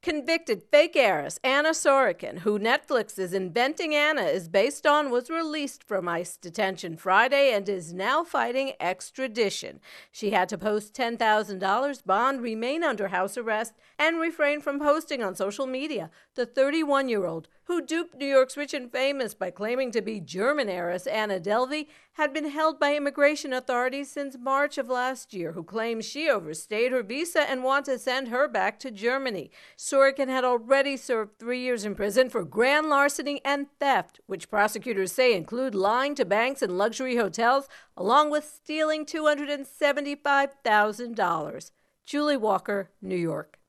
Convicted fake heiress Anna Sorokin, who Netflix's Inventing Anna is based on, was released from ICE detention Friday and is now fighting extradition. She had to post $10,000 bond, remain under house arrest, and refrain from posting on social media. The 31-year-old, who duped New York's rich and famous by claiming to be German heiress Anna Delvey, had been held by immigration authorities since March of last year, who claimed she overstayed her visa and want to send her back to Germany. Sorokin had already served 3 years in prison for grand larceny and theft, which prosecutors say include lying to banks and luxury hotels, along with stealing $275,000. Julie Walker, New York.